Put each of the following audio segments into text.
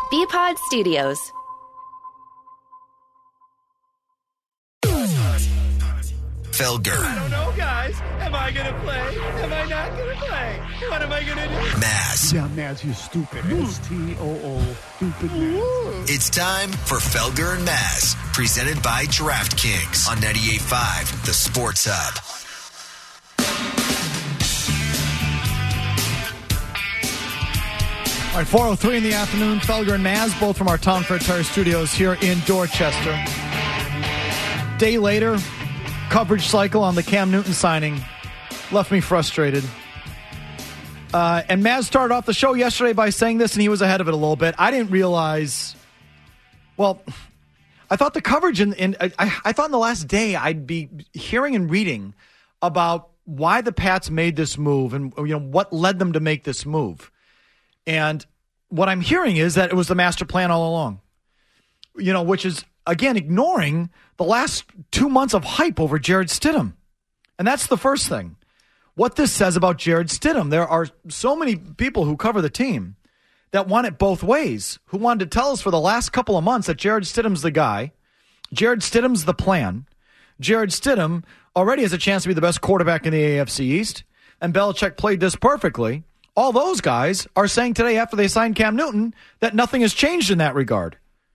BPod Studios. Felger. I don't know, guys. Am I going to play? Am I not going to play? What am I going to do? Maz. Yeah, Maz, you stupid. S-T-O-O. Stupid Maz. It's time for Felger and Maz, presented by DraftKings on 98.5, the Sports Hub. All right, 4:03 in the afternoon. Felger and Maz, both from our Tom Fred Tire Studios here in Dorchester. Day later, coverage cycle on the Cam Newton signing left me frustrated. And Maz started off the show yesterday by saying this, and he was ahead of it a little bit. I didn't realize. Well, I thought the coverage I thought in the last day I'd be hearing and reading about why the Pats made this move and what led them to make this move. And what I'm hearing is that it was the master plan all along, which is, again, ignoring the last 2 months of hype over Jarrett Stidham. And that's the first thing. What this says about Jarrett Stidham, there are so many people who cover the team that want it both ways, who wanted to tell us for the last couple of months that Jarrett Stidham's the guy, Jarrett Stidham's the plan, Jarrett Stidham already has a chance to be the best quarterback in the AFC East, and Belichick played this perfectly. All those guys are saying today after they signed Cam Newton that nothing has changed in that regard.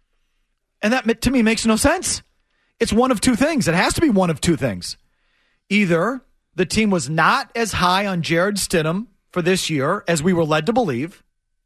And that, to me, makes no sense. It's one of two things. It has to be one of two things. Either the team was not as high on Jarrett Stidham for this year as we were led to believe,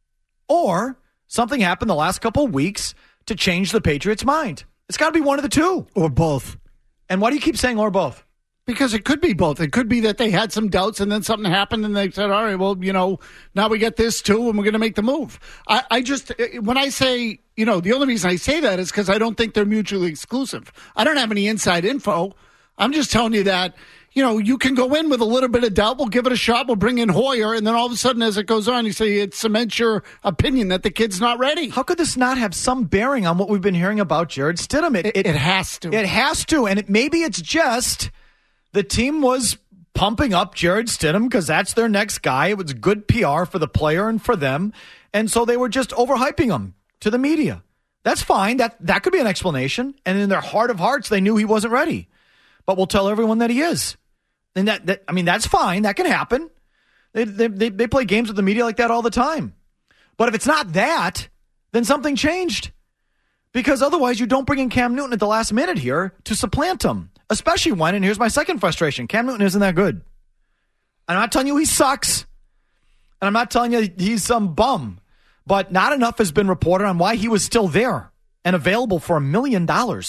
or something happened the last couple of weeks to change the Patriots' mind. It's got to be one of the two. Or both. And why do you keep saying or both? Because it could be both. It could be that they had some doubts and then something happened and they said, all right, well, now we get this too and we're going to make the move. I just, when I say, the only reason I say that is because I don't think they're mutually exclusive. I don't have any inside info. I'm just telling you that, you can go in with a little bit of doubt. We'll give it a shot. We'll bring in Hoyer. And then all of a sudden, as it goes on, you say it cements your opinion that the kid's not ready. How could this not have some bearing on what we've been hearing about Jarrett Stidham? It has to. It has to. And maybe it's just the team was pumping up Jarrett Stidham because that's their next guy. It was good PR for the player and for them. And so they were just overhyping him to the media. That's fine. That could be an explanation. And in their heart of hearts, they knew he wasn't ready. But we'll tell everyone that he is. And that's fine. That can happen. They play games with the media like that all the time. But if it's not that, then something changed. Because otherwise, you don't bring in Cam Newton at the last minute here to supplant him. Especially when, and here's my second frustration, Cam Newton isn't that good. I'm not telling you he sucks. And I'm not telling you he's some bum. But not enough has been reported on why he was still there and available for $1 million.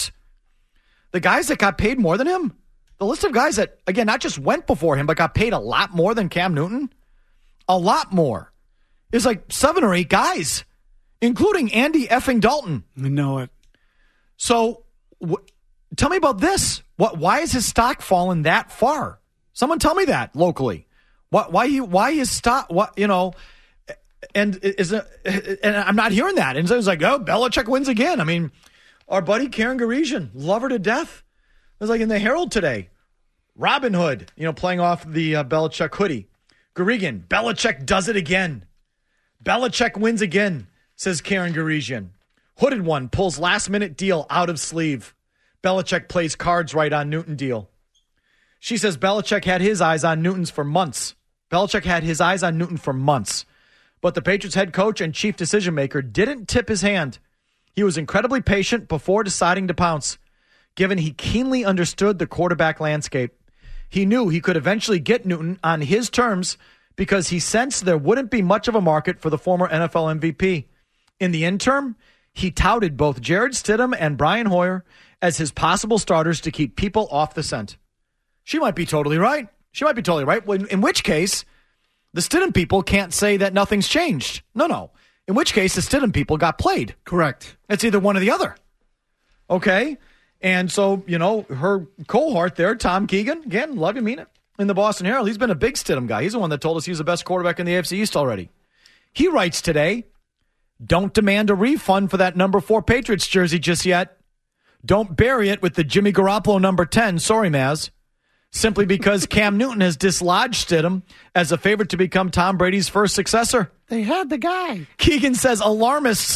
The guys that got paid more than him, the list of guys that, again, not just went before him, but got paid a lot more than Cam Newton, a lot more, is like 7 or 8 guys, including Andy effing Dalton. I know it. So tell me about this. Why is his stock fallen that far? Someone tell me that locally. Why his stock? And I'm not hearing that. And so it's like, oh, Belichick wins again. I mean, our buddy Karen Garigian, love her to death. It was like in the Herald today. Robin Hood, playing off the Belichick hoodie. Garigian, Belichick does it again. Belichick wins again, says Karen Garigian. Hooded one pulls last-minute deal out of sleeve. Belichick plays cards right on Newton deal. She says Belichick had his eyes on Newton's for months. Belichick had his eyes on Newton for months. But the Patriots head coach and chief decision-maker didn't tip his hand. He was incredibly patient before deciding to pounce, given he keenly understood the quarterback landscape. He knew he could eventually get Newton on his terms because he sensed there wouldn't be much of a market for the former NFL MVP. In the interim, he touted both Jarrett Stidham and Brian Hoyer as his possible starters to keep people off the scent. She might be totally right. In which case, the Stidham people can't say that nothing's changed. No. In which case, the Stidham people got played. Correct. It's either one or the other. Okay? And so, her cohort there, Tom Keegan, again, love you, mean it, in the Boston Herald, he's been a big Stidham guy. He's the one that told us he's the best quarterback in the AFC East already. He writes today, don't demand a refund for that number 4 Patriots jersey just yet. Don't bury it with the Jimmy Garoppolo number 10. Sorry, Maz. Simply because Cam Newton has dislodged Stidham as a favorite to become Tom Brady's first successor. They had the guy. Keegan says alarmists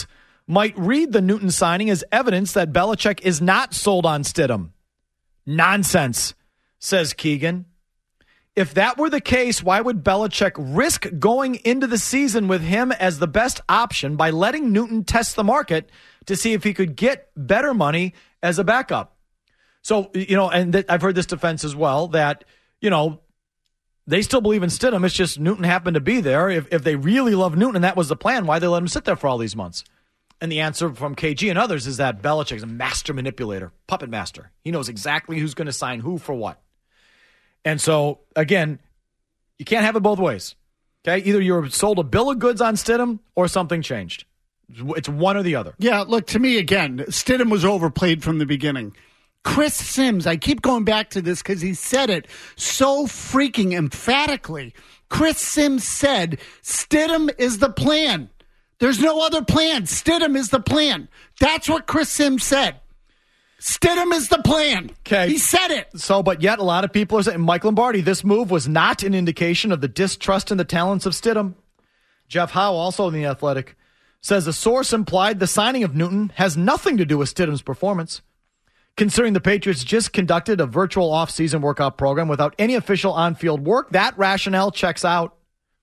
might read the Newton signing as evidence that Belichick is not sold on Stidham. Nonsense, says Keegan. If that were the case, why would Belichick risk going into the season with him as the best option by letting Newton test the market to see if he could get better money as a backup? So, and I've heard this defense as well, that, they still believe in Stidham. It's just Newton happened to be there. If they really love Newton and that was the plan, why they let him sit there for all these months? And the answer from KG and others is that Belichick's a master manipulator, puppet master. He knows exactly who's going to sign who for what. And so, again, you can't have it both ways. Okay? Either you're sold a bill of goods on Stidham or something changed. It's one or the other. Yeah, look, to me, again, Stidham was overplayed from the beginning. Chris Sims, I keep going back to this because he said it so freaking emphatically. Chris Sims said, Stidham is the plan. There's no other plan. Stidham is the plan. That's what Chris Sims said. Stidham is the plan. Okay. He said it. So, but yet a lot of people are saying, Mike Lombardi, this move was not an indication of the distrust in the talents of Stidham. Jeff Howe, also in The Athletic, says the source implied the signing of Newton has nothing to do with Stidham's performance. Considering the Patriots just conducted a virtual offseason workout program without any official on-field work, that rationale checks out.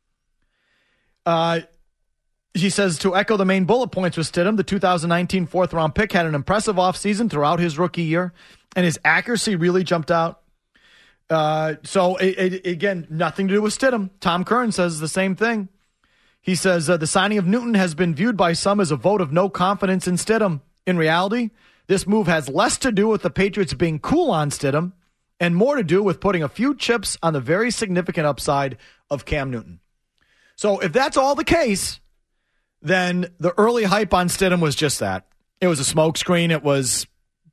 He says, to echo the main bullet points with Stidham, the 2019 fourth-round pick had an impressive offseason throughout his rookie year, and his accuracy really jumped out. Again, nothing to do with Stidham. Tom Curran says the same thing. He says, the signing of Newton has been viewed by some as a vote of no confidence in Stidham. In reality, this move has less to do with the Patriots being cool on Stidham and more to do with putting a few chips on the very significant upside of Cam Newton. So if that's all the case, then the early hype on Stidham was just that. It was a smokescreen. It was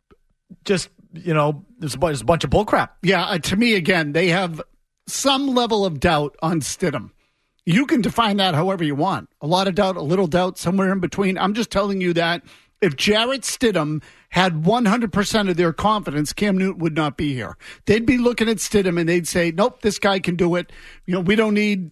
just, there's a bunch of bullcrap. Yeah, to me, again, they have some level of doubt on Stidham. You can define that however you want. A lot of doubt, a little doubt, somewhere in between. I'm just telling you that if Jarrett Stidham had 100% of their confidence, Cam Newton would not be here. They'd be looking at Stidham and they'd say, nope, this guy can do it. We don't need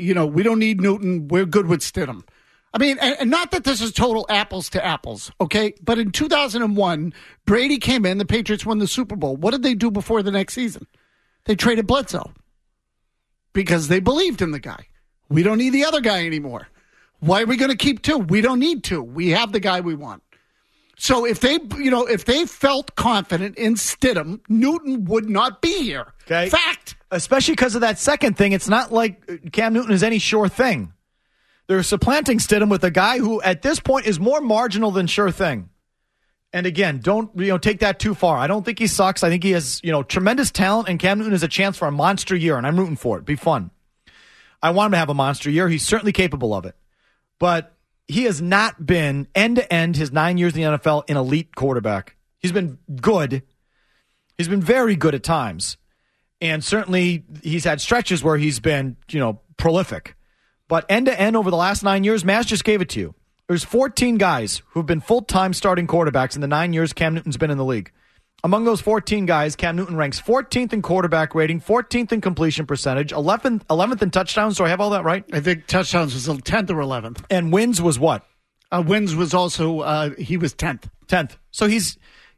Newton. We're good with Stidham. I mean, and not that this is total apples to apples, okay? But in 2001, Brady came in, the Patriots won the Super Bowl. What did they do before the next season? They traded Bledsoe because they believed in the guy. We don't need the other guy anymore. Why are we going to keep two? We don't need two. We have the guy we want. So if they felt confident in Stidham, Newton would not be here. Okay. Fact. Especially because of that second thing. It's not like Cam Newton is any sure thing. They're supplanting Stidham with a guy who, at this point, is more marginal than sure thing. And again, don't take that too far. I don't think he sucks. I think he has tremendous talent, and Cam Newton has a chance for a monster year, and I'm rooting for it. Be fun. I want him to have a monster year. He's certainly capable of it. But he has not been end-to-end his 9 years in the NFL an elite quarterback. He's been good. He's been very good at times. And certainly he's had stretches where he's been, prolific. But end-to-end over the last 9 years, Maz just gave it to you. There's 14 guys who've been full-time starting quarterbacks in the 9 years Cam Newton's been in the league. Among those 14 guys, Cam Newton ranks 14th in quarterback rating, 14th in completion percentage, 11th in touchdowns. Do I have all that right? I think touchdowns was 10th or 11th. And wins was what? Wins was also, he was 10th. 10th. So he's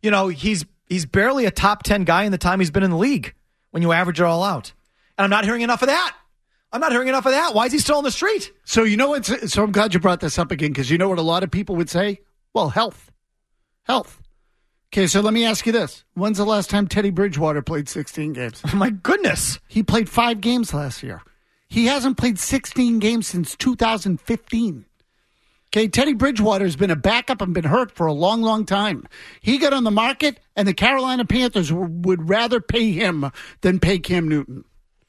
barely a top 10 guy in the time he's been in the league when you average it all out. And I'm not hearing enough of that. Why is he still on the street? So so I'm glad you brought this up again, because you know what a lot of people would say? Well, health. Okay, so let me ask you this. When's the last time Teddy Bridgewater played 16 games? Oh, my goodness. He played 5 games last year. He hasn't played 16 games since 2015. Okay, Teddy Bridgewater has been a backup and been hurt for a long, long time. He got on the market, and the Carolina Panthers would rather pay him than pay Cam Newton.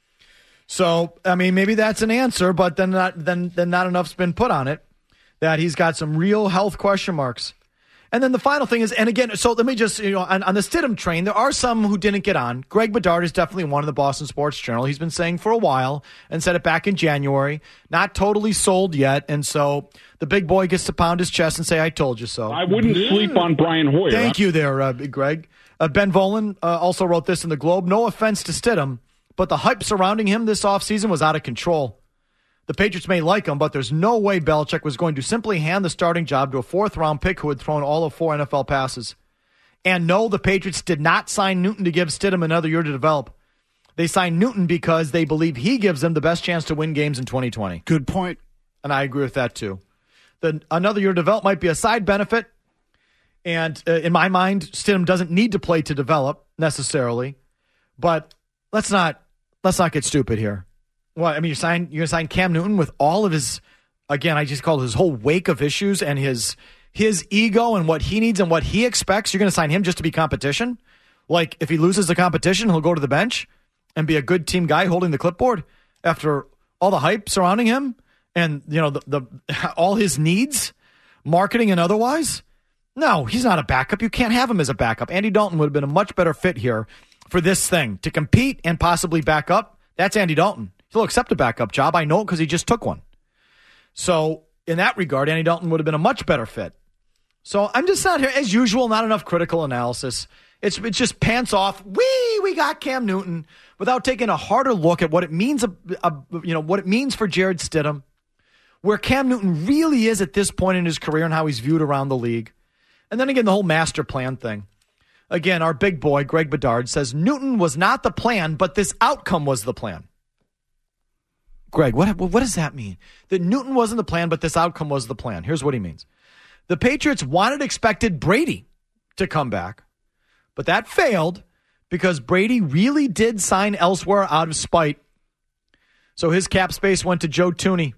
So, I mean, maybe that's an answer, but then not enough's been put on it, that he's got some real health question marks. And then the final thing is, and again, so let me just, on the Stidham train, there are some who didn't get on. Greg Bedard is definitely one in the Boston Sports Journal. He's been saying for a while and said it back in January, not totally sold yet. And so the big boy gets to pound his chest and say, I told you so. I wouldn't sleep on Brian Hoyer. Thank you there, Greg. Ben Volen also wrote this in the Globe. No offense to Stidham, but the hype surrounding him this offseason was out of control. The Patriots may like him, but there's no way Belichick was going to simply hand the starting job to a fourth-round pick who had thrown all of 4 NFL passes. And no, the Patriots did not sign Newton to give Stidham another year to develop. They signed Newton because they believe he gives them the best chance to win games in 2020. Good point. And I agree with that, too. Another year to develop might be a side benefit. And in my mind, Stidham doesn't need to play to develop necessarily. But let's not get stupid here. Well, I mean, you're going to sign Cam Newton with all of his, again, I just call it his whole wake of issues and his ego and what he needs and what he expects. You're going to sign him just to be competition? Like, if he loses the competition, he'll go to the bench and be a good team guy holding the clipboard after all the hype surrounding him and, you know, the all his needs, marketing and otherwise? No, he's not a backup. You can't have him as a backup. Andy Dalton would have been a much better fit here for this thing. To compete and possibly back up, that's Andy Dalton. He'll accept a backup job. I know it because he just took one. So in that regard, Andy Dalton would have been a much better fit. So I'm just not here, as usual, not enough critical analysis. It's just pants off. We got Cam Newton without taking a harder look at what it means, what it means for Jarrett Stidham, where Cam Newton really is at this point in his career and how he's viewed around the league. And then again, the whole master plan thing. Again, our big boy, Greg Bedard, says Newton was not the plan, but this outcome was the plan. Greg, what does that mean? That Newton wasn't the plan, but this outcome was the plan. Here's what he means. The Patriots expected Brady to come back, but that failed because Brady really did sign elsewhere out of spite. So his cap space went to Joe Thuney.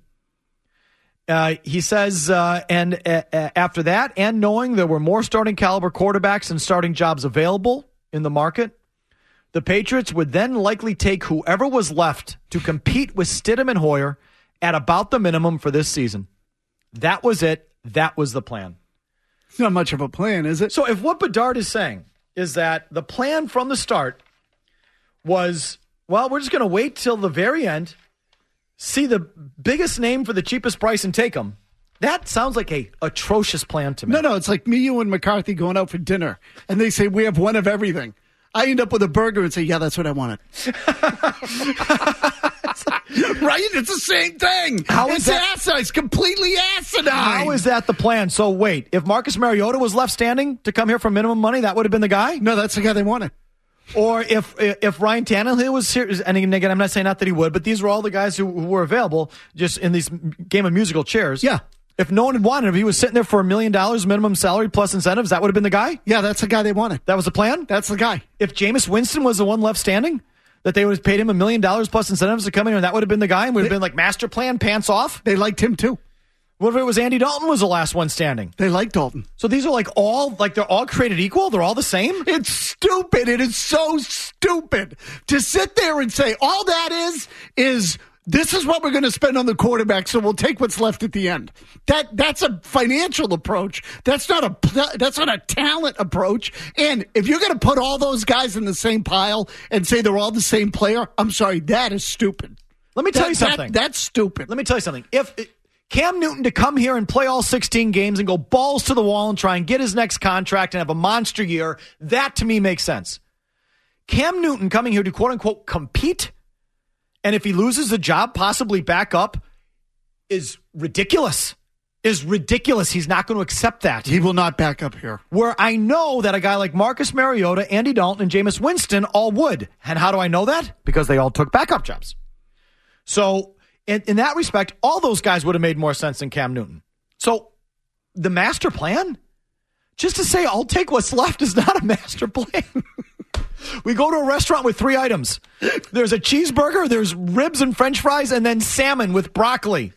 He says, and after that, and knowing there were more starting caliber quarterbacks and starting jobs available in the market, the Patriots would then likely take whoever was left to compete with Stidham and Hoyer at about the minimum for this season. That was it. That was the plan. It's not much of a plan, is it? So if what Bedard is saying is that the plan from the start was, well, we're just going to wait till the very end, see the biggest name for the cheapest price and take them. That sounds like a atrocious plan to me. No, it's like me, you, and McCarthy going out for dinner, and they say we have one of everything. I end up with a burger and say, yeah, that's what I wanted. Right? It's the same thing. It's completely asinine. How is that the plan? So wait, if Marcus Mariota was left standing to come here for minimum money, that would have been the guy? No, that's the guy they wanted. Or if Ryan Tannehill was serious, and again, I'm not saying not that he would, but these were all the guys who were available just in these game of musical chairs. Yeah. If no one had wanted him, if he was sitting there for $1 million minimum salary plus incentives, that would have been the guy? Yeah, that's the guy they wanted. That was the plan? That's the guy. If Jameis Winston was the one left standing, that they would have paid him $1 million plus incentives to come in, and that would have been the guy, and would have been like master plan, pants off? They liked him too. What if it was Andy Dalton was the last one standing? They liked Dalton. So these are they're all created equal? They're all the same? It's stupid. It is so stupid to sit there and say all that is this is what we're going to spend on the quarterback, so we'll take what's left at the end. That's a financial approach. That's not a talent approach. And if you're going to put all those guys in the same pile and say they're all the same player, I'm sorry, that is stupid. Let me tell you something. That's stupid. Let me tell you something. If Cam Newton to come here and play all 16 games and go balls to the wall and try and get his next contract and have a monster year, that to me makes sense. Cam Newton coming here to quote-unquote compete, and if he loses the job, possibly back up, is ridiculous. He's not going to accept that. He will not back up here. Where I know that a guy like Marcus Mariota, Andy Dalton, and Jameis Winston all would. And how do I know that? Because they all took backup jobs. So in that respect, all those guys would have made more sense than Cam Newton. So the master plan? Just to say I'll take what's left is not a master plan. We go to a restaurant with 3 items. There's a cheeseburger, there's ribs and french fries, and then salmon with broccoli.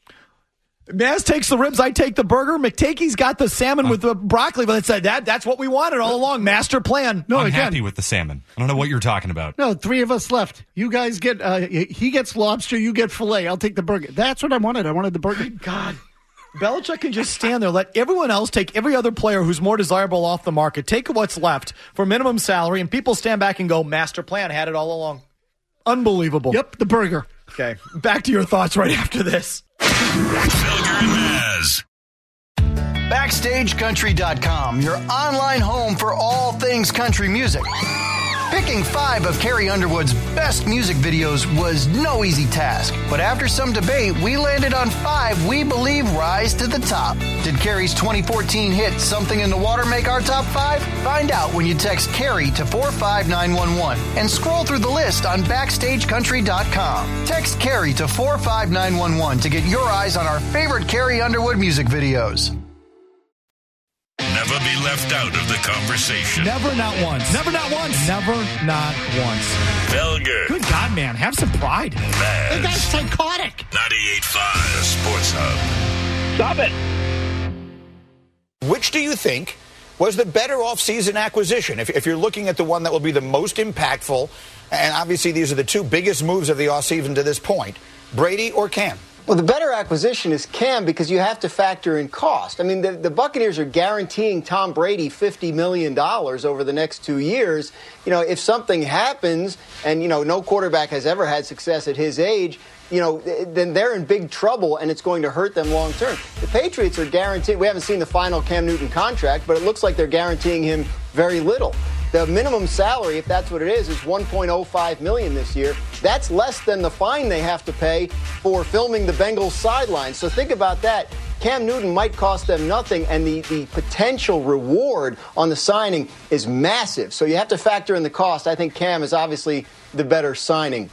Maz takes the ribs, I take the burger. McTakey's got the salmon with the broccoli, but that's what we wanted all along. Master plan. No, I'm happy with the salmon. I don't know what you're talking about. No, 3 of us left. You guys get, he gets lobster, you get filet. I'll take the burger. That's what I wanted. I wanted the burger. God. Belichick can just stand there, let everyone else take every other player who's more desirable off the market, take what's left for minimum salary, and people stand back and go, master plan, had it all along. Unbelievable. Yep, the burger. Okay, back to your thoughts right after this. Felger and Maz. BackstageCountry.com, your online home for all things country music. Picking 5 of Carrie Underwood's best music videos was no easy task, but after some debate, we landed on 5 we believe rise to the top. Did Carrie's 2014 hit Something in the Water make our top 5? Find out when you text Carrie to 45911 and scroll through the list on BackstageCountry.com. Text Carrie to 45911 to get your eyes on our favorite Carrie Underwood music videos. Never be left out of the conversation. Never, not once. Never, not once. Never, not once. Felger. Good God, man. Have some pride. That guy's psychotic. 98.5, the Sports Hub. Stop it. Which do you think was the better offseason acquisition? If you're looking at the one that will be the most impactful, and obviously these are the two biggest moves of the offseason to this point, Brady or Cam? Well, the better acquisition is Cam because you have to factor in cost. I mean, the Buccaneers are guaranteeing Tom Brady $50 million over the next 2 years. You know, if something happens and, you know, no quarterback has ever had success at his age, you know, then they're in big trouble and it's going to hurt them long term. The Patriots are guaranteed. We haven't seen the final Cam Newton contract, but it looks like they're guaranteeing him very little. The minimum salary, if that's what it is $1.05 million this year. That's less than the fine they have to pay for filming the Bengals sidelines. So think about that. Cam Newton might cost them nothing, and the potential reward on the signing is massive. So you have to factor in the cost. I think Cam is obviously the better signing.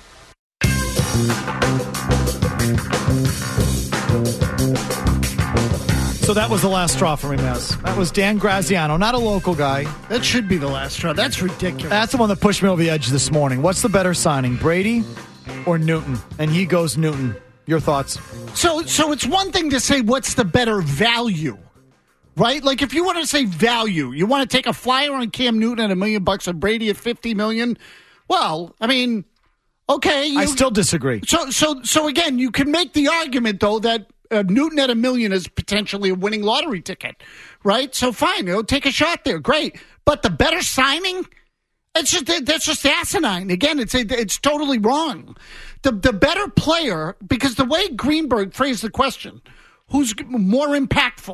So that was the last straw for me, Maz. That was Dan Graziano, not a local guy. That should be the last straw. That's ridiculous. That's the one that pushed me over the edge this morning. What's the better signing, Brady or Newton? And he goes Newton. Your thoughts? So it's one thing to say what's the better value, right? Like if you want to say value, you want to take a flyer on Cam Newton at $1 million and Brady at $50 million. Well, I mean, okay. I still disagree. So again, you can make the argument though that Newton at $1 million is potentially a winning lottery ticket, right? So fine, take a shot there, great. But the better signing, that's just asinine. Again, it's totally wrong. The better player, because the way Greenberg phrased the question, who's more impactful?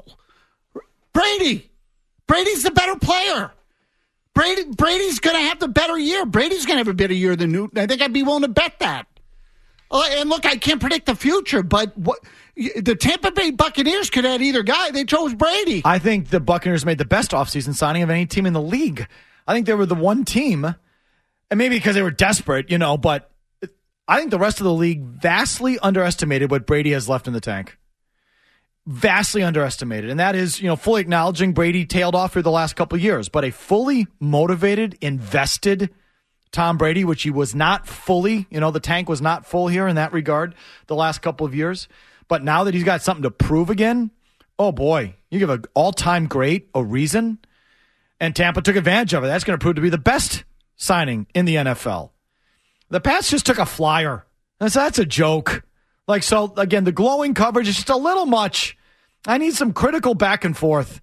Brady. Brady's the better player. Brady's going to have the better year. Brady's going to have a better year than Newton. I think I'd be willing to bet that. And look, I can't predict the future, but the Tampa Bay Buccaneers could add either guy. They chose Brady. I think the Buccaneers made the best offseason signing of any team in the league. I think they were the one team, and maybe because they were desperate, but I think the rest of the league vastly underestimated what Brady has left in the tank. Vastly underestimated. And that is, fully acknowledging Brady tailed off for the last couple of years, but a fully motivated, invested Tom Brady, which he was not fully, the tank was not full here in that regard the last couple of years. But now that he's got something to prove again, oh boy, you give an all-time great a reason. And Tampa took advantage of it. That's going to prove to be the best signing in the NFL. The Pats just took a flyer. That's a joke. So again, the glowing coverage is just a little much. I need some critical back and forth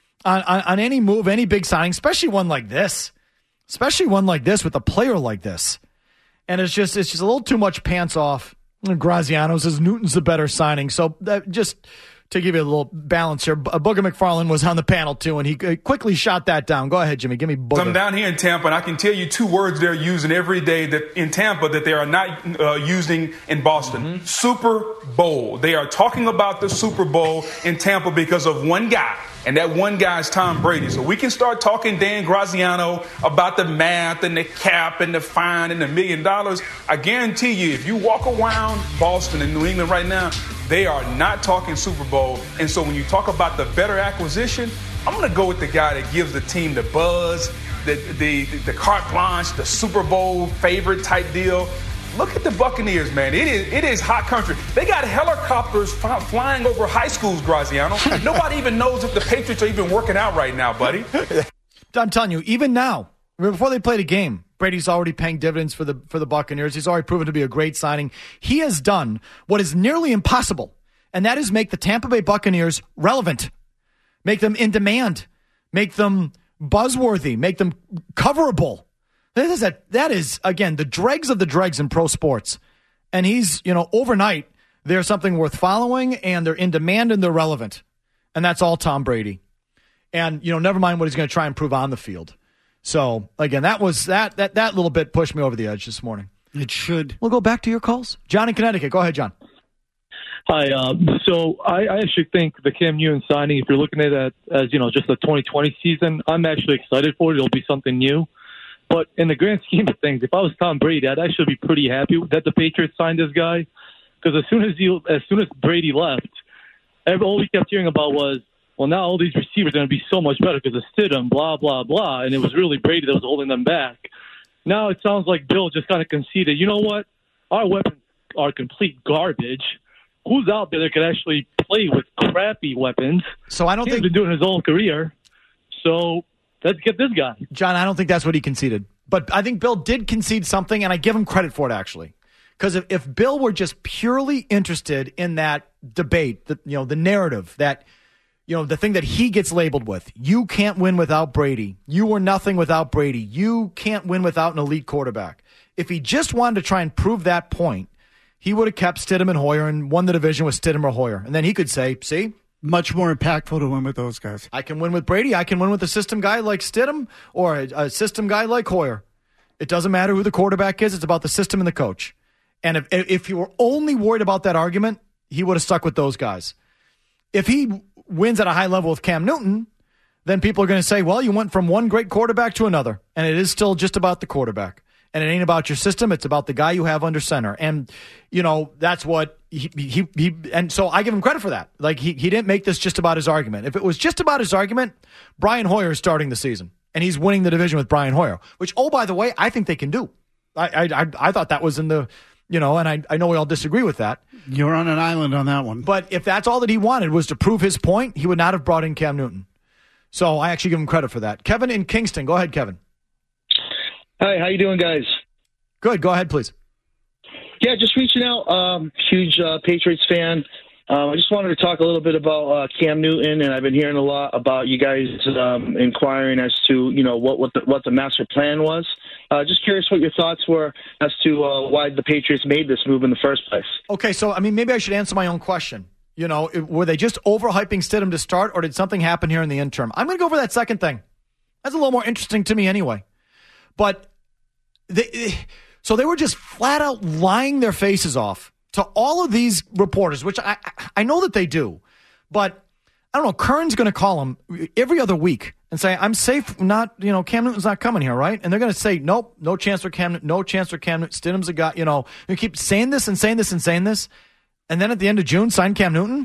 on any move, any big signing, especially one like this. Especially one like this with a player like this. And it's just a little too much pants off. Graziano says Newton's the better signing. So just to give you a little balance here, Booger McFarland was on the panel too, and he quickly shot that down. Go ahead, Jimmy. Give me Booger. I'm down here in Tampa, and I can tell you 2 words they're using every day that in Tampa that they are not using in Boston. Mm-hmm. Super Bowl. They are talking about the Super Bowl in Tampa because of one guy. And that one guy is Tom Brady. So we can start talking Dan Graziano about the math and the cap and the fine and the $1 million. I guarantee you, if you walk around Boston and New England right now, they are not talking Super Bowl. And so when you talk about the better acquisition, I'm going to go with the guy that gives the team the buzz, the carte blanche, the Super Bowl favorite type deal. Look at the Buccaneers, man. It is hot country. They got helicopters flying over high schools, Graziano. Nobody even knows if the Patriots are even working out right now, buddy. I'm telling you, even now, before they played a game, Brady's already paying dividends for the Buccaneers. He's already proven to be a great signing. He has done what is nearly impossible, and that is make the Tampa Bay Buccaneers relevant, make them in demand, make them buzzworthy, make them coverable. That is, again, the dregs of the dregs in pro sports. And he's, overnight, they're something worth following, and they're in demand, and they're relevant. And that's all Tom Brady. And, never mind what he's going to try and prove on the field. So, again, that was that little bit pushed me over the edge this morning. It should. We'll go back to your calls. John in Connecticut. Go ahead, John. Hi. So I actually think the Cam Newton signing, if you're looking at it as, just the 2020 season, I'm actually excited for it. It'll be something new. But in the grand scheme of things, if I was Tom Brady, I'd actually be pretty happy that the Patriots signed this guy. Because as soon as Brady left, all we kept hearing about was, well, now all these receivers are going to be so much better because of Stidham, blah, blah, blah. And it was really Brady that was holding them back. Now it sounds like Bill just kind of conceded, you know what? Our weapons are complete garbage. Who's out there that could actually play with crappy weapons? So I don't think he's been doing his whole career. So let's get this guy. John, I don't think that's what he conceded. But I think Bill did concede something, and I give him credit for it, actually. Because if Bill were just purely interested in that debate, the narrative, that, the thing that he gets labeled with, you can't win without Brady. You were nothing without Brady. You can't win without an elite quarterback. If he just wanted to try and prove that point, he would have kept Stidham and Hoyer and won the division with Stidham or Hoyer. And then he could say, see? Much more impactful to win with those guys. I can win with Brady. I can win with a system guy like Stidham or a system guy like Hoyer. It doesn't matter who the quarterback is. It's about the system and the coach. And if you were only worried about that argument, he would have stuck with those guys. If he wins at a high level with Cam Newton, then people are going to say, well, you went from one great quarterback to another. And it is still just about the quarterback. And it ain't about your system. It's about the guy you have under center. And, that's what he and so I give him credit for that. Like, he didn't make this just about his argument. If it was just about his argument, Brian Hoyer is starting the season. And he's winning the division with Brian Hoyer, which, oh, by the way, I think they can do. I thought that was in the, and I know we all disagree with that. You're on an island on that one. But if that's all that he wanted was to prove his point, he would not have brought in Cam Newton. So I actually give him credit for that. Kevin in Kingston. Go ahead, Kevin. Hi, how you doing, guys? Good. Go ahead, please. Yeah, just reaching out. Huge Patriots fan. I just wanted to talk a little bit about Cam Newton, and I've been hearing a lot about you guys inquiring as to what the master plan was. Just curious what your thoughts were as to why the Patriots made this move in the first place. Okay, so maybe I should answer my own question. Were they just overhyping Stidham to start, or did something happen here in the interim? I'm going to go for that second thing. That's a little more interesting to me anyway. But so they were just flat out lying their faces off to all of these reporters, which I know that they do. But I don't know, Kern's going to call them every other week and say, I'm safe, Cam Newton's not coming here, right? And they're going to say, nope, no chance for Cam Newton, no chance for Cam Newton. Stidham's a guy, you keep saying this and saying this and saying this. And then at the end of June, sign Cam Newton?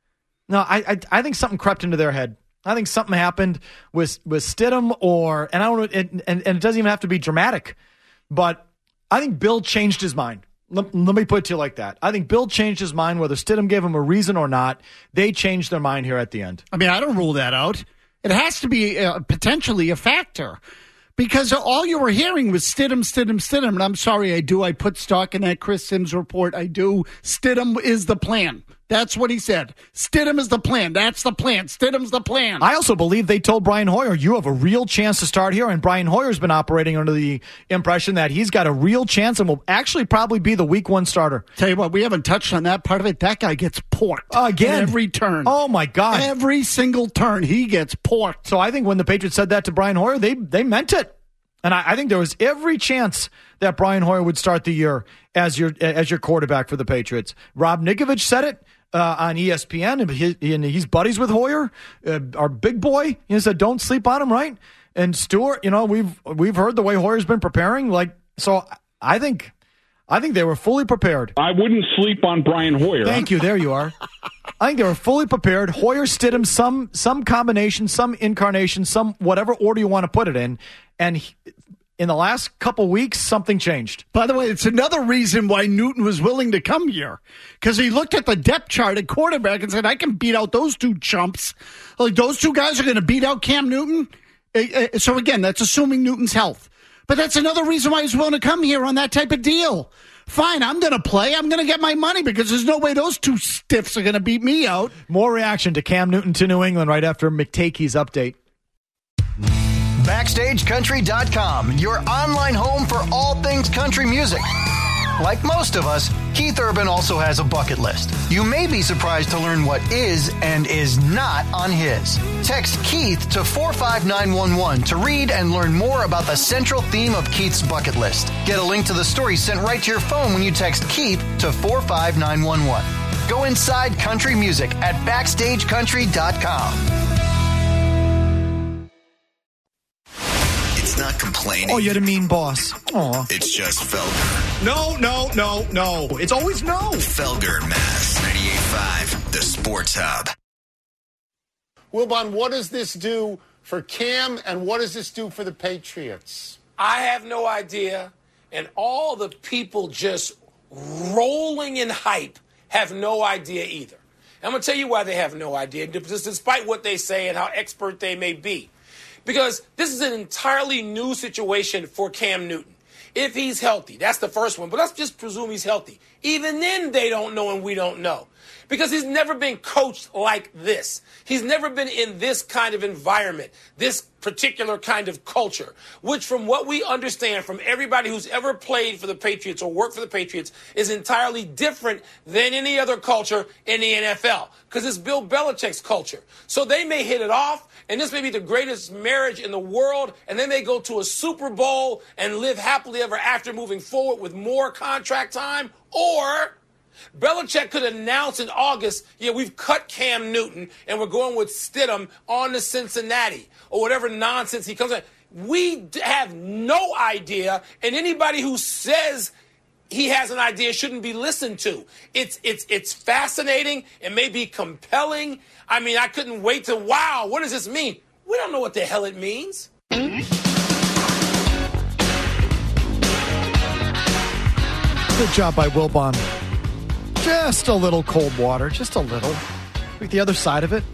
No, I think something crept into their head. I think something happened with Stidham and I don't know, and it doesn't even have to be dramatic, but I think Bill changed his mind. Let me put it to you like that. I think Bill changed his mind, whether Stidham gave him a reason or not. They changed their mind here at the end. I don't rule that out. It has to be potentially a factor because all you were hearing was Stidham. And I'm sorry, I put stock in that Chris Sims report. I do. Stidham is the plan. That's what he said. Stidham is the plan. That's the plan. Stidham's the plan. I also believe they told Brian Hoyer, you have a real chance to start here. And Brian Hoyer's been operating under the impression that he's got a real chance and will actually probably be the week one starter. Tell you what, we haven't touched on that part of it. That guy gets porked. Again. Every turn. Oh, my God. Every single turn, he gets porked. So I think when the Patriots said that to Brian Hoyer, they meant it. And I think there was every chance that Brian Hoyer would start the year as your quarterback for the Patriots. Rob Ninkovich said it on ESPN, and he's buddies with Hoyer, our big boy. He said, "Don't sleep on him," right? And Stewart, we've heard the way Hoyer's been preparing. So I think they were fully prepared. I wouldn't sleep on Brian Hoyer. Thank you. There you are. I think they were fully prepared. Hoyer, Stidham, some combination, some incarnation, some whatever order you want to put it in. And in the last couple weeks, something changed. By the way, it's another reason why Newton was willing to come here. Because he looked at the depth chart at quarterback and said, I can beat out those two chumps. Like, those two guys are going to beat out Cam Newton? So, again, that's assuming Newton's health. But that's another reason why he's willing to come here on that type of deal. Fine, I'm going to play. I'm going to get my money because there's no way those two stiffs are going to beat me out. More reaction to Cam Newton to New England right after McTakey's update. BackstageCountry.com, your online home for all things country music. Like most of us, Keith Urban also has a bucket list. You may be surprised to learn what is and is not on his. Text Keith to 45911 to read and learn more about the central theme of Keith's bucket list. Get a link to the story sent right to your phone when you text Keith to 45911. Go inside country music at BackstageCountry.com. It's not complaining. Oh, you're the mean boss. Aw. It's just Felger. No. It's always no. Felger and Mass, 98.5, the Sports Hub. Wilbon, what does this do for Cam, and what does this do for the Patriots? I have no idea, and all the people just rolling in hype have no idea either. And I'm going to tell you why they have no idea, despite what they say and how expert they may be. Because this is an entirely new situation for Cam Newton. If he's healthy, that's the first one. But let's just presume he's healthy. Even then, they don't know and we don't know. Because he's never been coached like this. He's never been in this kind of environment, this particular kind of culture, which from what we understand from everybody who's ever played for the Patriots or worked for the Patriots is entirely different than any other culture in the NFL. Because it's Bill Belichick's culture. So they may hit it off, and this may be the greatest marriage in the world, and they may go to a Super Bowl and live happily ever after moving forward with more contract time, or Belichick could announce in August, we've cut Cam Newton and we're going with Stidham on to Cincinnati or whatever nonsense he comes in. We have no idea, and anybody who says he has an idea shouldn't be listened to. It's fascinating. It may be compelling. I mean, I couldn't wait to, wow, what does this mean? We don't know what the hell it means. Good job by Wilbon. Just a little cold water, just a little. Like the other side of it.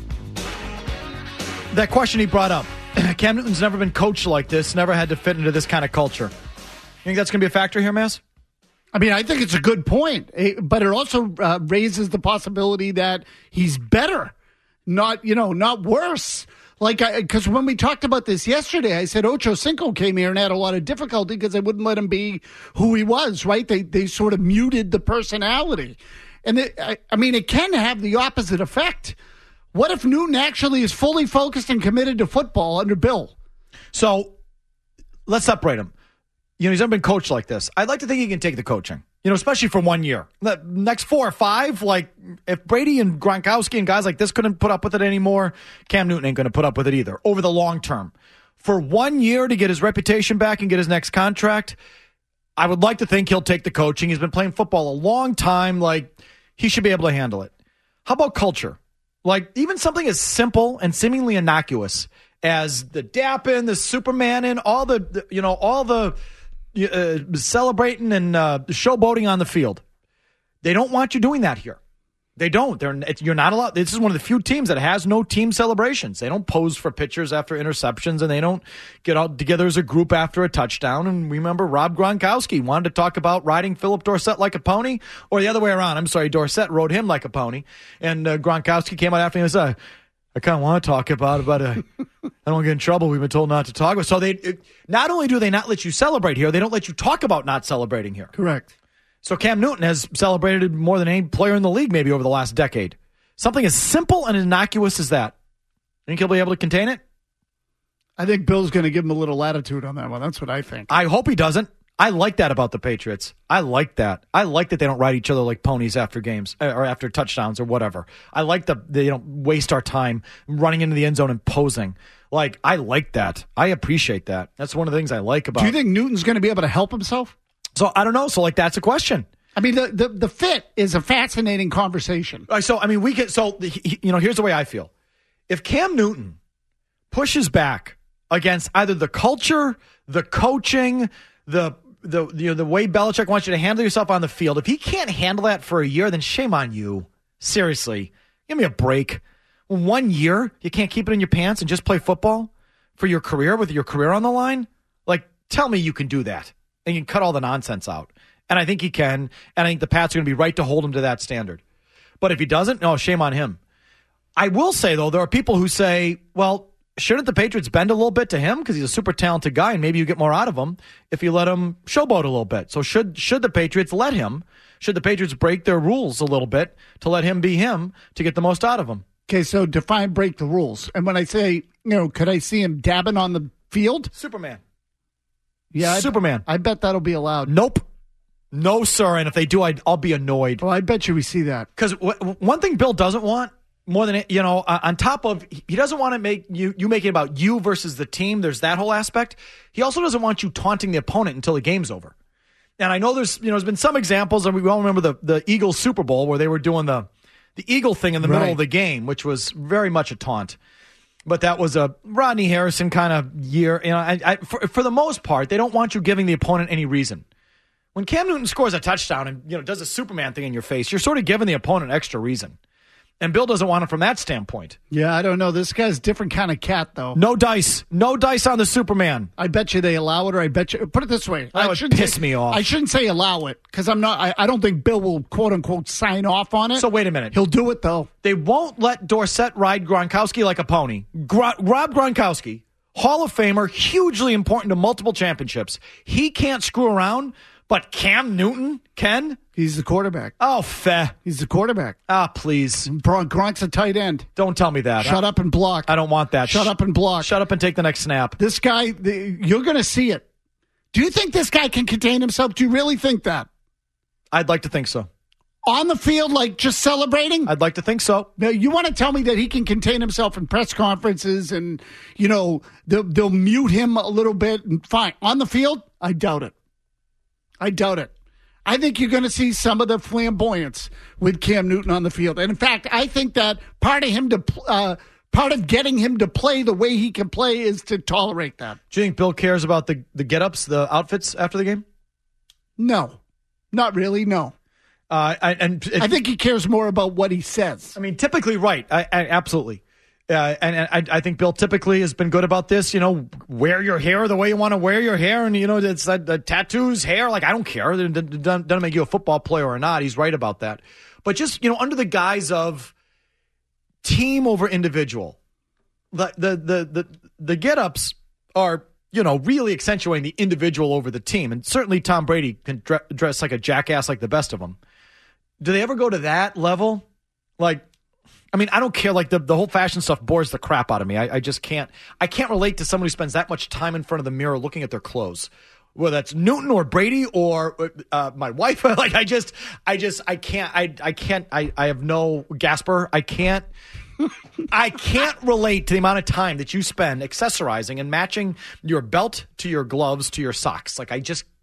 That question he brought up. Cam Newton's never been coached like this, never had to fit into this kind of culture. You think that's going to be a factor here, Mass? I mean, I think it's a good point, but it also raises the possibility that he's better, not worse. Like, because when we talked about this yesterday, I said Ocho Cinco came here and had a lot of difficulty because they wouldn't let him be who he was, right? They sort of muted the personality. And it can have the opposite effect. What if Newton actually is fully focused and committed to football under Bill? So let's separate him. He's never been coached like this. I'd like to think he can take the coaching, especially for 1 year. The next 4 or 5, like if Brady and Gronkowski and guys like this couldn't put up with it anymore, Cam Newton ain't going to put up with it either over the long term. For 1 year to get his reputation back and get his next contract, I would like to think he'll take the coaching. He's been playing football a long time. Like, he should be able to handle it. How about culture? Like, even something as simple and seemingly innocuous as the dapping, the Supermaning, all the celebrating and showboating on the field. They don't want you doing that here. They don't. You're not allowed. This is one of the few teams that has no team celebrations. They don't pose for pictures after interceptions, and they don't get out together as a group after a touchdown. And remember, Rob Gronkowski wanted to talk about riding Philip Dorsett like a pony, or the other way around. I'm sorry, Dorsett rode him like a pony, and Gronkowski came out after him and said, I kind of want to talk about it, but I don't get in trouble. We've been told not to talk about it. So not only do they not let you celebrate here, they don't let you talk about not celebrating here. Correct. So Cam Newton has celebrated more than any player in the league maybe over the last decade. Something as simple and innocuous as that. Think he'll be able to contain it? I think Bill's going to give him a little latitude on that one. That's what I think. I hope he doesn't. I like that about the Patriots. I like that. I like that they don't ride each other like ponies after games or after touchdowns or whatever. I like they don't waste our time running into the end zone and posing. Like, I like that. I appreciate that. That's one of the things I like about it. Do you think Newton's going to be able to help himself? So, I don't know. So, that's a question. I mean, the fit is a fascinating conversation. So, I mean, here's the way I feel. If Cam Newton pushes back against either the culture, the coaching, the way Belichick wants you to handle yourself on the field, if he can't handle that for a year, then shame on you. Seriously. Give me a break. 1 year, you can't keep it in your pants and just play football for your career with your career on the line? Like, tell me you can do that. And you can cut all the nonsense out. And I think he can. And I think the Pats are going to be right to hold him to that standard. But if he doesn't, no, shame on him. I will say, though, there are people who say, well, shouldn't the Patriots bend a little bit to him because he's a super talented guy, and maybe you get more out of him if you let him showboat a little bit? So should the Patriots let him? Should the Patriots break their rules a little bit to let him be him to get the most out of him? Okay, so define break the rules. And when I say, could I see him dabbing on the field? Superman. Yeah, Superman. I bet that'll be allowed. Nope. No, sir. And if they do, I'll be annoyed. Well, I bet you we see that. Because one thing Bill doesn't want more than, on top of, he doesn't want to make you make it about you versus the team. There's that whole aspect. He also doesn't want you taunting the opponent until the game's over. And I know there's been some examples, and we all remember the Eagles Super Bowl where they were doing the Eagle thing in the middle of the game, which was very much a taunt. But that was a Rodney Harrison kind of year. For the most part, they don't want you giving the opponent any reason. When Cam Newton scores a touchdown and does a Superman thing in your face, you're sort of giving the opponent extra reason. And Bill doesn't want it from that standpoint. Yeah, I don't know. This guy's a different kind of cat, though. No dice. No dice on the Superman. I bet you they allow it, or I bet you... Put it this way. That would piss me off. I shouldn't say allow it, because I don't think Bill will, quote-unquote, sign off on it. So wait a minute. He'll do it, though. They won't let Dorsett ride Gronkowski like a pony. Rob Gronkowski, Hall of Famer, hugely important to multiple championships. He can't screw around, but Cam Newton can... He's the quarterback. Oh, feh. He's the quarterback. Ah, please. Gronk's a tight end. Don't tell me that. Shut up and block. I don't want that. Shut up and block. Shut up and take the next snap. This guy, you're going to see it. Do you think this guy can contain himself? Do you really think that? I'd like to think so. On the field, like just celebrating? I'd like to think so. Now, you want to tell me that he can contain himself in press conferences and, they'll mute him a little bit and fine. On the field? I doubt it. I think you're going to see some of the flamboyance with Cam Newton on the field. And in fact, I think that part of getting him to play the way he can play is to tolerate that. Do you think Bill cares about the get-ups, the outfits after the game? No, not really, no. I think he cares more about what he says. I mean, typically, right. Absolutely. And I think Bill typically has been good about this. Wear your hair the way you want to wear your hair. And, it's the tattoos, hair. Like, I don't care. It doesn't make you a football player or not. He's right about that. But just, under the guise of team over individual, the get-ups are, really accentuating the individual over the team. And certainly Tom Brady can dress like a jackass like the best of them. Do they ever go to that level? Like, I don't care. Like the whole fashion stuff bores the crap out of me. I just can't. I can't relate to someone who spends that much time in front of the mirror looking at their clothes, whether that's Newton or Brady or my wife. Like I can't. I have no Gasper. I can't relate to the amount of time that you spend accessorizing and matching your belt to your gloves to your socks. Like I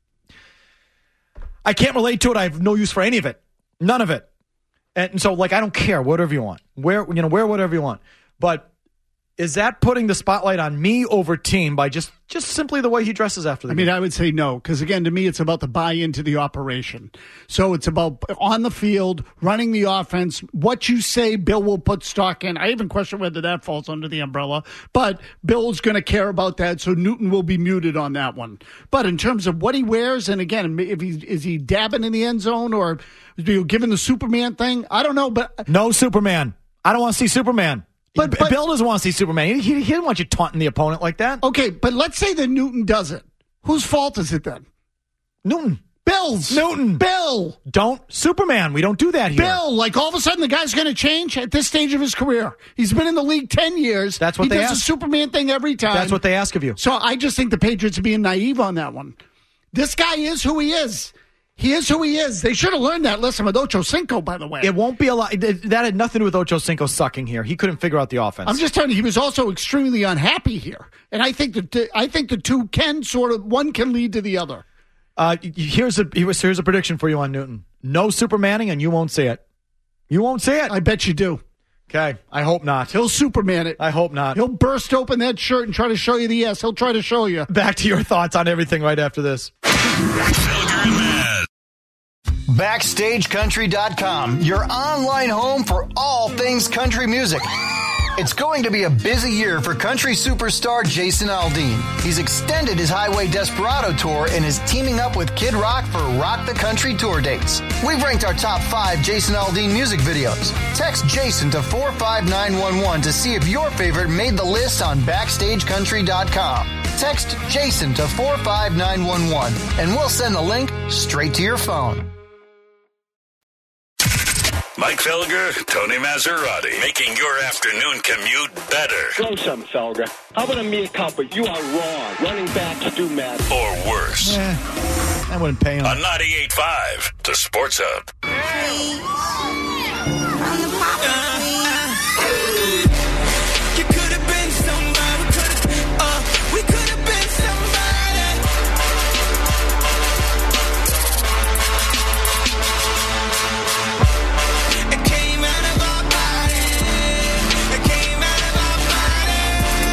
can't relate to it. I have no use for any of it. None of it. And so, I don't care, whatever you want. Wear whatever you want. But is that putting the spotlight on me over team by just simply the way he dresses after the game? I would say no, because, again, to me, it's about the buy-in to the operation. So it's about on the field, running the offense. What you say, Bill will put stock in. I even question whether that falls under the umbrella. But Bill's going to care about that, so Newton will be muted on that one. But in terms of what he wears, and, again, is he dabbing in the end zone or given the Superman thing? I don't know, but... No Superman. I don't want to see Superman. But Bill doesn't want to see Superman. He didn't want you taunting the opponent like that. Okay, but let's say that Newton does it. Whose fault is it then? Newton. Bill's. Newton. Bill. Don't. Superman. We don't do that here. Bill. Like all of a sudden the guy's going to change at this stage of his career. He's been in the league 10 years. That's what they ask. He does a Superman thing every time. That's what they ask of you. So I just think the Patriots are being naive on that one. This guy is who he is. He is who he is. They should have learned that lesson with Ocho Cinco, by the way. It won't be a lot. That had nothing to do with Ocho Cinco sucking here. He couldn't figure out the offense. I'm just telling you, he was also extremely unhappy here. And I think the two can one can lead to the other. Here's a prediction for you on Newton. No Supermaning, and you won't see it. You won't see it. I bet you do. Okay, I hope not. He'll Superman it. I hope not. He'll burst open that shirt and try to show you the S. He'll try to show you. Back to your thoughts on everything right after this. BackstageCountry.com, your online home for all things country music. It's going to be a busy year for country superstar Jason Aldean. He's extended his Highway Desperado tour and is teaming up with Kid Rock for Rock the Country tour dates. We've ranked our top 5 Jason Aldean music videos. Text Jason to 45911 to see if your favorite made the list on BackstageCountry.com. Text Jason to 45911 and we'll send the link straight to your phone. Mike Felger, Tony Maserati, making your afternoon commute better. Throw some, Felger. How about a mea culpa? You are wrong. Running backs do matter. Or worse. I wouldn't pay him. On 98.5, the Sports Hub. You could have been somebody. We could have been somebody. It came out of our body. It came out of our body.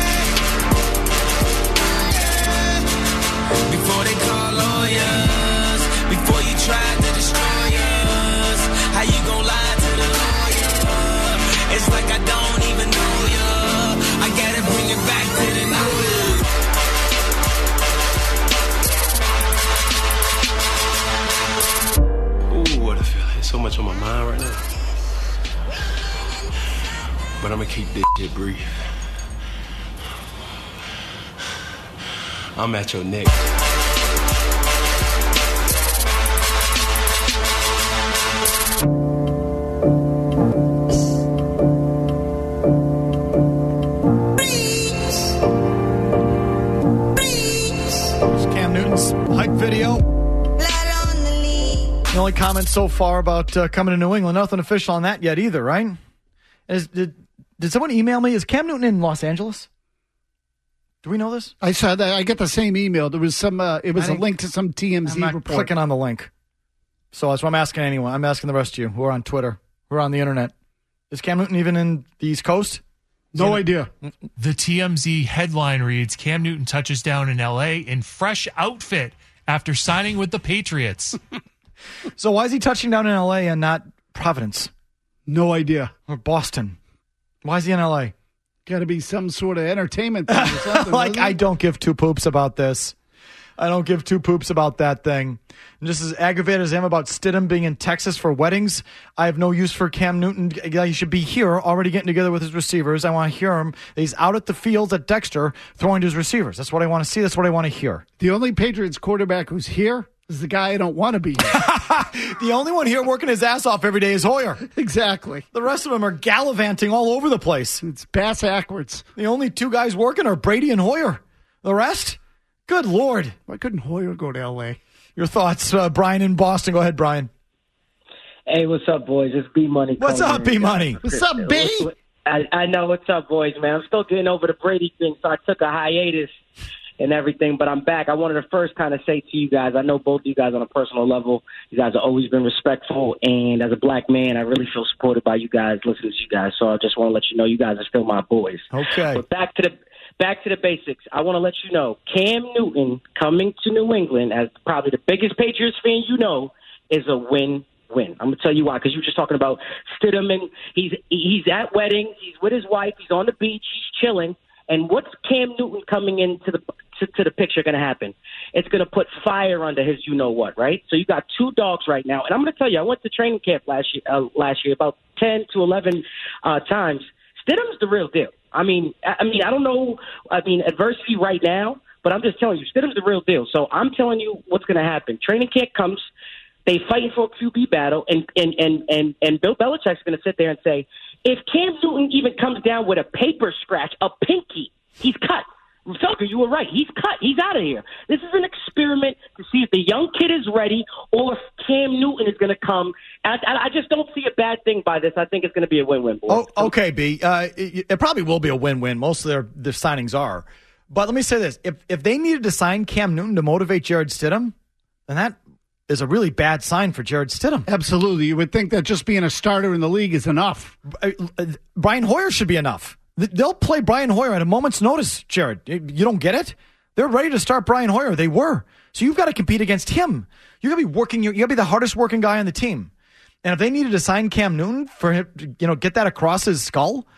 Before they call lawyers, before you tried to destroy us, how you gon' lie to the lawyer? It's like I don't even know you. I gotta bring it back to the new you. Ooh, what a feeling. There's so much on my mind right now. But I'm gonna keep this shit brief. I'm at your neck. Cam Newton's hype video. The only comment so far about coming to New England. Nothing official on that yet either, right? Did someone email me? Is Cam Newton in Los Angeles? Do we know this? I saw that. I get the same email. There was some. It was a link to some TMZ I'm not report. clicking on the link. So that's what I'm asking anyone. I'm asking the rest of you who are on Twitter, who are on the internet. Is Cam Newton even in the East Coast? No idea. The TMZ headline reads, Cam Newton touches down in L.A. in fresh outfit after signing with the Patriots. So why is he touching down in L.A. and not Providence? No idea. Or Boston? Why is he in L.A.? Got to be some sort of entertainment thing or something. Like, I don't give two poops about this. I don't give two poops about that thing. And just as aggravated as I am about Stidham being in Texas for weddings, I have no use for Cam Newton. He should be here already getting together with his receivers. I want to hear him. He's out at the fields at Dexter throwing to his receivers. That's what I want to see. That's what I want to hear. The only Patriots quarterback who's here is the guy I don't want to be here. The only one here working his ass off every day is Hoyer. Exactly. The rest of them are gallivanting all over the place. It's bass backwards. The only two guys working are Brady and Hoyer. The rest? Good Lord. Why couldn't Hoyer go to L.A.? Your thoughts, Brian in Boston. Go ahead, Brian. Hey, what's up, boys? It's B-Money. What's up, B-Money? What's up, B? I know. What's up, boys, man? I'm still getting over the Brady thing, so I took a hiatus and everything, but I'm back. I wanted to first kind of say to you guys, I know both of you guys on a personal level, you guys have always been respectful, and as a black man, I really feel supported by you guys, listening to you guys, so I just want to let you know you guys are still my boys. Okay. But back to the basics. I want to let you know, Cam Newton coming to New England as probably the biggest Patriots fan you know is a win-win. I'm going to tell you why, because you were just talking about Stidham, and he's at weddings, he's with his wife, he's on the beach, he's chilling, and what's Cam Newton coming into the picture going to happen? It's going to put fire under his you-know-what, right? So you got two dogs right now, and I'm going to tell you, I went to training camp last year about 10 to 11 times. Stidham's the real deal. I mean, I don't know. Adversity right now, but I'm just telling you, Stidham's the real deal. So I'm telling you what's going to happen. Training camp comes, they fighting for a QB battle, and Bill Belichick's going to sit there and say, if Cam Newton even comes down with a paper scratch, a pinky, he's cut. Felger, you were right. He's cut. He's out of here. This is an experiment to see if the young kid is ready or if Cam Newton is going to come. I just don't see a bad thing by this. I think it's going to be a win-win. Boys. Oh, okay, B. It probably will be a win-win. Most of their signings are. But let me say this. If they needed to sign Cam Newton to motivate Jared Stidham, then that is a really bad sign for Jared Stidham. Absolutely. You would think that just being a starter in the league is enough. Brian Hoyer should be enough. They'll play Brian Hoyer at a moment's notice, Jared. You don't get it? They're ready to start Brian Hoyer. They were. So you've got to compete against him. You're going to be working. You're going to be the hardest working guy on the team. And if they needed to sign Cam Newton for him to, get that across his skull,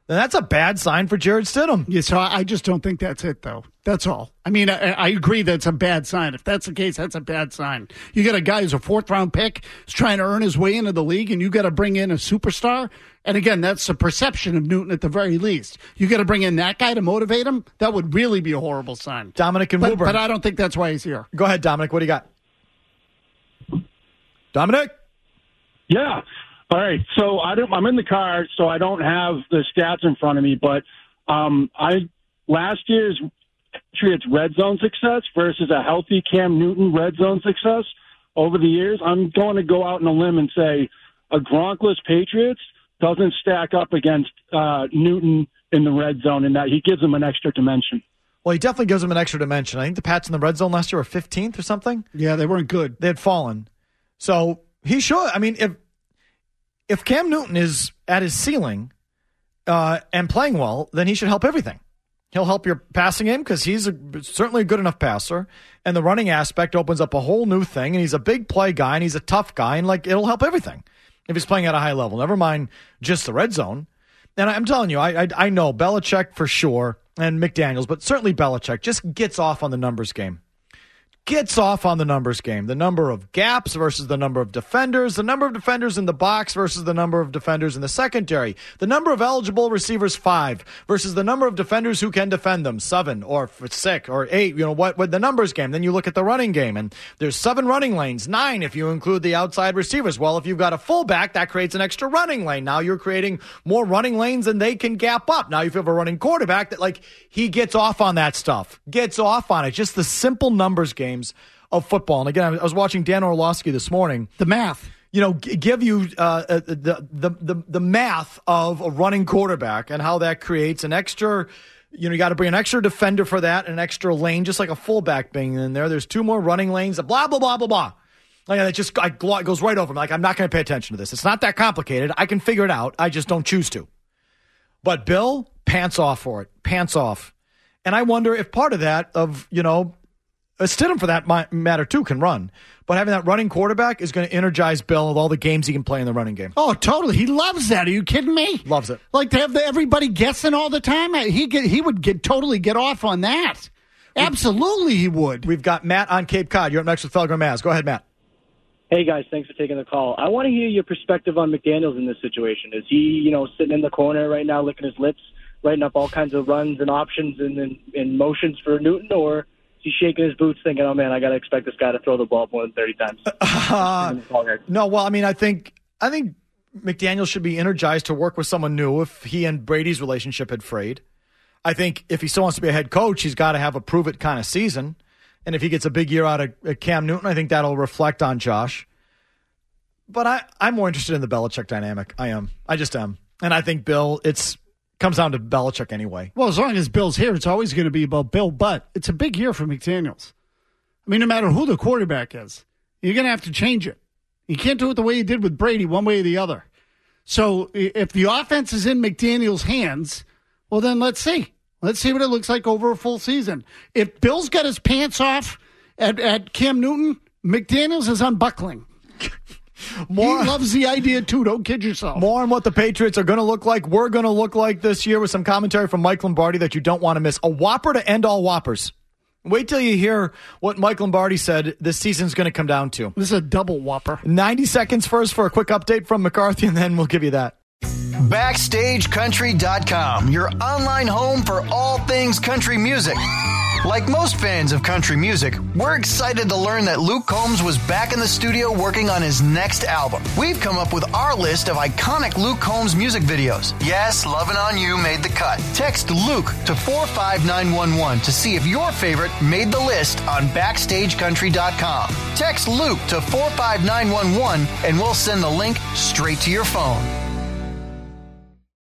then that's a bad sign for Jarrett Stidham. Yeah, so I just don't think that's it, though. That's all. I mean, I agree that's a bad sign. If that's the case, that's a bad sign. You got a guy who's a fourth-round pick, who's trying to earn his way into the league, and you got to bring in a superstar. And again, that's the perception of Newton at the very least. You got to bring in that guy to motivate him. That would really be a horrible sign. Dominic and Woburn. But I don't think that's why he's here. Go ahead, Dominic. What do you got? Dominic? Yeah. All right. So I'm in the car, so I don't have the stats in front of me, but last year's Patriots red zone success versus a healthy Cam Newton red zone success over the years, I'm going to go out on a limb and say a Gronkless Patriots doesn't stack up against Newton in the red zone, in that he gives them an extra dimension. Well, he definitely gives them an extra dimension. I think the Pats in the red zone last year were 15th or something. Yeah, they weren't good. They had fallen. So he should. I mean, if Cam Newton is at his ceiling and playing well, then he should help everything. He'll help your passing game because he's certainly a good enough passer, and the running aspect opens up a whole new thing, and he's a big play guy, and he's a tough guy, and it'll help everything if he's playing at a high level. Never mind just the red zone. And I'm telling you, I know Belichick for sure and McDaniels, but certainly Belichick just gets off on the numbers game. The number of gaps versus the number of defenders, the number of defenders in the box versus the number of defenders in the secondary, the number of eligible receivers 5 versus the number of defenders who can defend them 7 or 6 or 8. You know what the numbers game. Then you look at the running game, and there's 7 running lanes, 9 if you include the outside receivers. Well, if you've got a fullback, that creates an extra running lane. Now you're creating more running lanes than they can gap up. Now if you have a running quarterback, that he gets off on that stuff, gets off on it. Just the simple numbers game of football. And again, I was watching Dan Orlovsky this morning. The math. Give you the math of a running quarterback and how that creates an extra, you got to bring an extra defender for that, and an extra lane, just like a fullback being in there. There's 2 more running lanes, blah, blah, blah, blah, blah. It just goes right over me. I'm not going to pay attention to this. It's not that complicated. I can figure it out. I just don't choose to. But Bill, pants off for it. Pants off. And I wonder if part of that Stidham, for that matter, too, can run. But having that running quarterback is going to energize Bill with all the games he can play in the running game. Oh, totally. He loves that. Are you kidding me? Loves it. To have everybody guessing all the time, he would totally get off on that. Absolutely, he would. We've got Matt on Cape Cod. You're up next with Felger and Maz. Go ahead, Matt. Hey, guys. Thanks for taking the call. I want to hear your perspective on McDaniels in this situation. Is he, sitting in the corner right now, licking his lips, writing up all kinds of runs and options and motions for Newton, or he's shaking his boots thinking, oh, man, I got to expect this guy to throw the ball more than 30 times? No, well, I mean, I think McDaniel should be energized to work with someone new if he and Brady's relationship had frayed. I think if he still wants to be a head coach, he's got to have a prove-it kind of season. And if he gets a big year out of Cam Newton, I think that'll reflect on Josh. But I'm more interested in the Belichick dynamic. I am. I just am. And I think Bill, comes down to Belichick anyway. Well, as long as Bill's here, it's always going to be about Bill. But it's a big year for McDaniels. I mean, no matter who the quarterback is, you're going to have to change it. You can't do it the way you did with Brady, one way or the other. So if the offense is in McDaniels' hands, well, then let's see. Let's see what it looks like over a full season. If Bill's got his pants off at Cam Newton, McDaniels is unbuckling. He loves the idea, too. Don't kid yourself. More on what the Patriots are going to look like. We're going to look like this year with some commentary from Mike Lombardi that you don't want to miss. A whopper to end all whoppers. Wait till you hear what Mike Lombardi said this season's going to come down to. This is a double whopper. 90 seconds first for a quick update from McCarthy, and then we'll give you that. BackstageCountry.com, your online home for all things country music. Like most fans of country music, we're excited to learn that Luke Combs was back in the studio working on his next album. We've come up with our list of iconic Luke Combs music videos. Yes, Lovin' On You made the cut. Text Luke to 45911 to see if your favorite made the list on BackstageCountry.com. Text Luke to 45911 and we'll send the link straight to your phone.